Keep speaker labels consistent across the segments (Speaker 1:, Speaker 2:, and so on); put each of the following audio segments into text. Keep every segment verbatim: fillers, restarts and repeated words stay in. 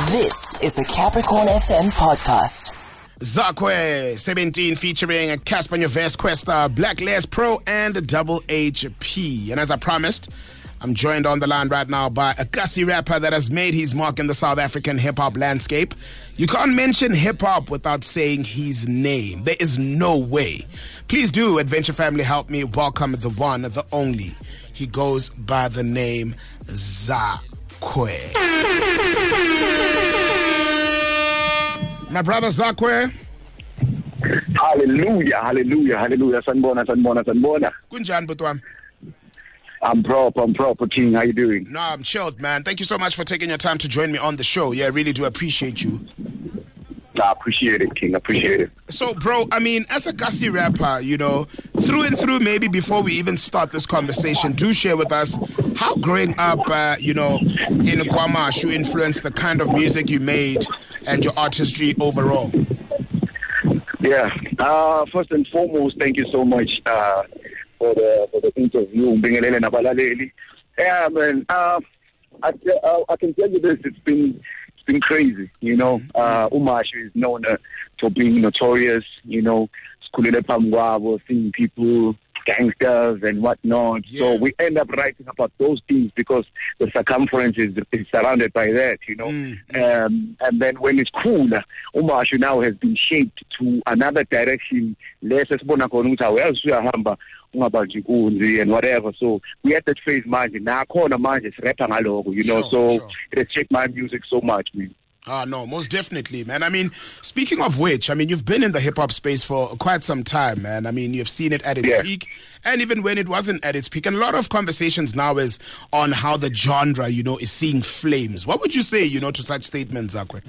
Speaker 1: This is a Capricorn F M podcast.
Speaker 2: Zakwe seventeen featuring Casper Nyovest, Questa, Black Les Pro, and Double H P. And as I promised, I'm joined on the line right now by a Gussie rapper that has made his mark in the South African hip-hop landscape. You can't mention hip-hop without saying his name. There is no way. Please do, Adventure Family, help me welcome the one, the only. He goes by the name Zakwe. My brother Zakwe.
Speaker 3: Hallelujah, hallelujah, hallelujah. Sanbona, sanbona, sanbona.
Speaker 2: Kunjan Butwam.
Speaker 3: I'm proper, I'm proper, King. How you doing?
Speaker 2: No, I'm chilled, man. Thank you so much for taking your time to join me on the show. Yeah, I really do appreciate you.
Speaker 3: I appreciate it, King. I appreciate it.
Speaker 2: So, bro, I mean, as a Gussie rapper, you know, through and through, maybe before we even start this conversation, do share with us how growing up, uh, you know, in KwaMashu influenced the kind of music you made and your artistry overall.
Speaker 3: Yeah. Uh, first and foremost, thank you so much uh, for the for the interview. Yeah, man. Uh, I, uh, I can tell you this. It's been it's been crazy. You know, uh, KwaMashu is known uh, for being notorious. You know, seeing people, gangsters and whatnot. Yeah. So we end up writing about those things because the circumference is, is surrounded by that, you know. Mm. Um, and then when it's cool, KwaMashu now has been shaped to another direction. Less and whatever. So we had that phase manje. Now corner manje rapper ngalogo, you know. Sure, so sure. It has shaped my music so much, man.
Speaker 2: Ah, no, most definitely, man. I mean, speaking of which, I mean, you've been in the hip-hop space for quite some time, man. I mean, you've seen it at its yeah. peak, and even when it wasn't at its peak. And a lot of conversations now is on how the genre, you know, is seeing flames. What would you say, you know, to such statements, Zakwe?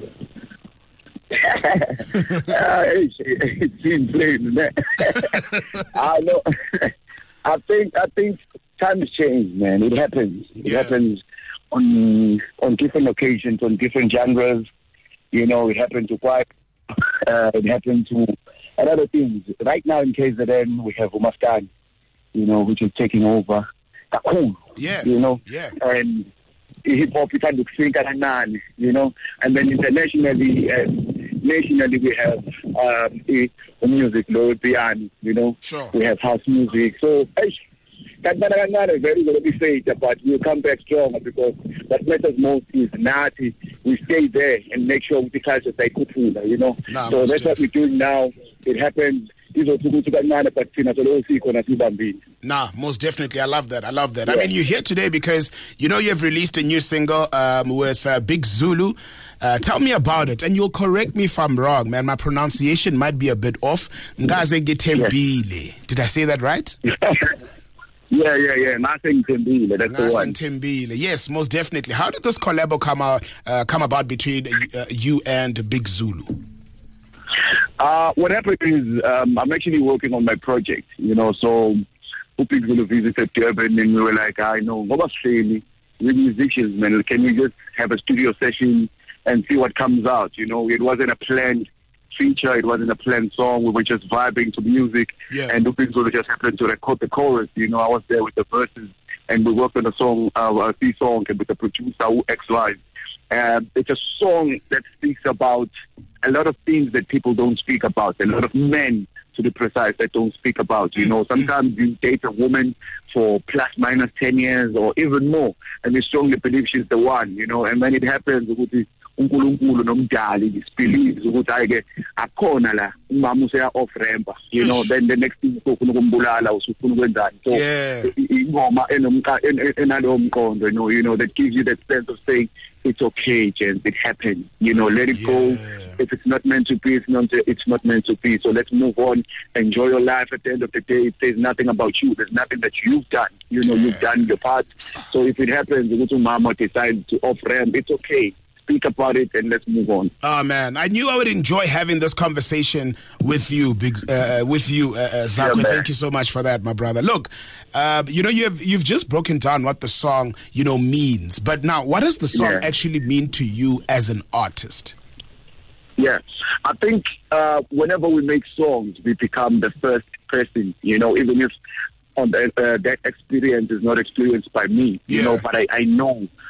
Speaker 3: uh, it's, it's seeing flames, man. I know. I think, I think times change, man. It happens. It yeah. happens. On on different occasions, on different genres, you know, it happened to quite, uh, it happened to a lot of things. Right now in K Z N, we have Umaskan, you know, which is taking over. Cool,
Speaker 2: yeah,
Speaker 3: you know,
Speaker 2: yeah,
Speaker 3: and hip hop is kind of you know, and then internationally and nationally we have um, a, a music, Lord Piano, you know,
Speaker 2: sure.
Speaker 3: We have house music, so. That's not very, very be said, but we'll come back stronger because what matters most is not we stay there and make sure the culture stay good, you know. Nah, so that's what we're doing now. It happens.
Speaker 2: Nah, most definitely. I love that. I love that. Yeah. I mean, you're here today because, you know, you have released a new single um, with uh, Big Zulu. Uh, tell me about it. And you'll correct me if I'm wrong, man. My pronunciation might be a bit off. Ngaze Getembile. Did I say that right?
Speaker 3: Yeah, yeah, yeah. Nothing Timbile. That's the one.
Speaker 2: Timbile. Yes, most definitely. How did this collab come out, uh, come about between uh, you and Big Zulu?
Speaker 3: Uh, what happened is um, I'm actually working on my project, you know. So Big Zulu visited Durban and we were like, I know, what was saying? We're musicians, man. Can we just have a studio session and see what comes out? You know, it wasn't a planned feature, it wasn't a planned song. We were just vibing to music, yeah. And Big Zulu just happened to record the chorus. You know, I was there with the verses, and we worked on a song, uh, a C song, and with the producer X Live. Um, it's a song that speaks about a lot of things that people don't speak about. A lot of men, to be precise, that don't speak about. You know, sometimes you date a woman for plus minus ten years or even more, and you strongly believe she's the one. You know, and when it happens, uNkulunkulu nomdali disbelieves ukuthi ayike akhona la umama useya off ramp, you know, then the next thing ufuna ukumbulala usufuna ukwenzani. So ingoma enomqa enalo mqondo, you know, you know, that gives you that sense of saying it's okay, James, it happened, you know, let it go. If it's not meant to be, it's not, it's not meant to be. So let's move on, enjoy your life. At the end of the day, it says nothing about you. There's nothing that you've done. You know, you've done your part. So if it happens, Mama decides to off ramp, it's okay. Speak about it and let's move on.
Speaker 2: Oh man, I knew I would enjoy having this conversation with you, big, uh, with you, uh, uh, Zakwe. Yeah, thank you so much for that, my brother. Look, uh, you know, you've you've just broken down what the song, you know, means. But now, what does the song yeah. actually mean to you as an artist?
Speaker 3: Yeah, I think uh, whenever we make songs, we become the first person. You know, even if on the, uh, that experience is not experienced by me, you yeah. know, but I, I know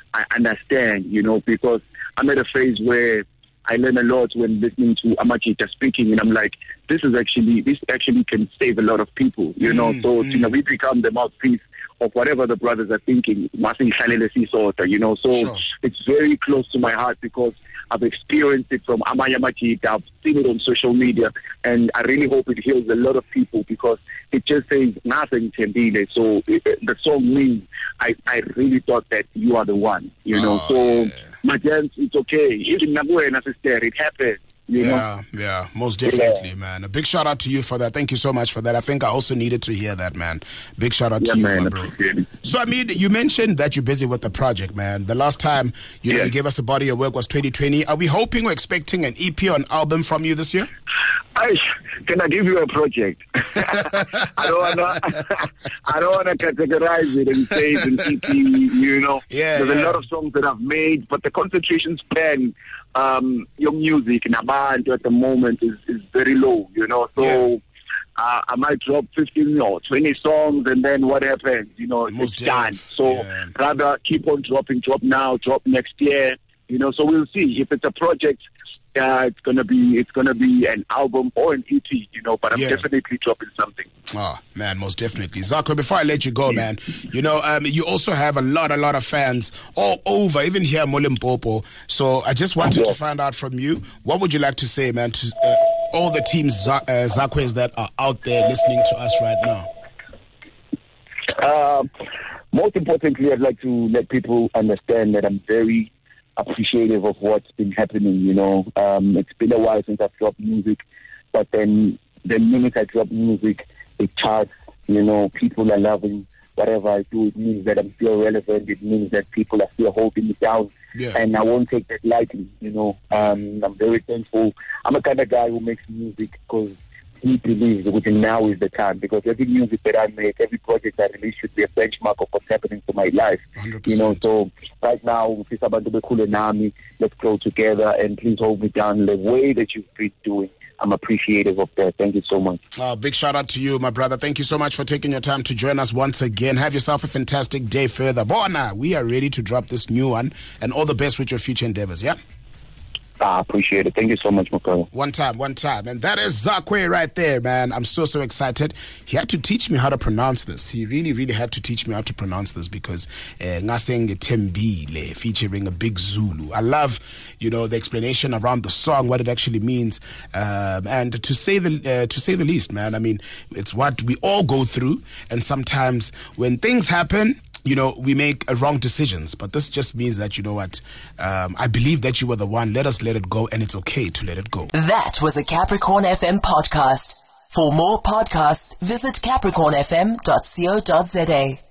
Speaker 3: I understand, you know, because I'm at a phase where I learn a lot when listening to Amajita speaking, and I'm like, this is actually, this actually can save a lot of people, you know. Mm, so, mm. you know, we become the mouthpiece of whatever the brothers are thinking, you know. So sure. It's very close to my heart because I've experienced it from Amaya Majita, I've seen it on social media, and I really hope it heals a lot of people because it just says nothing Tembile. So it, the song means I, I really thought that you are the one, you know.
Speaker 2: Oh,
Speaker 3: so
Speaker 2: yeah.
Speaker 3: My gents, it's okay. Even Nabuena sister, it happened. You
Speaker 2: yeah,
Speaker 3: know?
Speaker 2: yeah, most definitely,
Speaker 3: yeah.
Speaker 2: man. A big shout out to you for that. Thank you so much for that. I think I also needed to hear that, man. Big shout out
Speaker 3: yeah,
Speaker 2: to you,
Speaker 3: man,
Speaker 2: my bro. So, I mean, you mentioned that you're busy with the project, man. The last time you know
Speaker 3: yeah.
Speaker 2: you gave us a body of work was twenty twenty. Are we hoping or expecting an E P or an album from you this year?
Speaker 3: I, can I give you a project? I don't wanna, I don't wanna categorize it and say it's an E P. You know,
Speaker 2: yeah,
Speaker 3: there's
Speaker 2: yeah.
Speaker 3: a lot of songs that I've made, but the concentration span, um, your music in Abantu at the moment is, is very low. You know, so. Yeah. Uh, I might drop fifteen or twenty songs, and then what happens? You know,
Speaker 2: Most
Speaker 3: it's
Speaker 2: deaf.
Speaker 3: done. So
Speaker 2: yeah.
Speaker 3: rather keep on dropping, drop now, drop next year. You know, so we'll see if it's a project. Uh, it's gonna be it's gonna be an album or an E P, you know, but I'm
Speaker 2: yeah.
Speaker 3: definitely dropping something.
Speaker 2: Oh man, most definitely. Zako, before I let you go, man, you know, um, you also have a lot, a lot of fans all over, even here in Molimpopo. So I just wanted
Speaker 3: yeah.
Speaker 2: to find out from you, what would you like to say, man, to uh, all the teams, uh, Zakwes that are out there listening to us right now?
Speaker 3: Uh, most importantly, I'd like to let people understand that I'm very appreciative of what's been happening, you know. Um, it's been a while since I've dropped music, but then the minute I drop music, it charts, you know, people are loving whatever I do. It means that I'm still relevant. It means that people are still holding me down.
Speaker 2: Yeah.
Speaker 3: And I won't take that lightly, you know. Um, I'm very thankful. I'm a kind of guy who makes music because he believes that now is the time, because every music that I make, every project I release should be a benchmark of what's happening to my life.
Speaker 2: one hundred percent.
Speaker 3: You know, so right now, let's grow together, and please hold me down the way that you've been doing. I'm appreciative of that. Thank you so much.
Speaker 2: Uh, big shout out to you, my brother. Thank you so much for taking your time to join us once again. Have yourself a fantastic day further. Bona, we are ready to drop this new one, and all the best with your future endeavors, yeah?
Speaker 3: I appreciate it. Thank you so much, Makara.
Speaker 2: One time, one time. And that is Zakwe right there, man. I'm so, so excited. He had to teach me how to pronounce this. He really, really had to teach me how to pronounce this because Ngaseng Tembile featuring a big Zulu. I love, you know, the explanation around the song, what it actually means. Um, and to say the uh, to say the least, man, I mean, it's what we all go through. And sometimes when things happen, you know, we make uh, wrong decisions, but this just means that, you know what, um, I believe that you were the one. Let us let it go, and it's okay to let it go.
Speaker 1: That was a Capricorn F M podcast. For more podcasts, visit capricorn f m dot co dot za.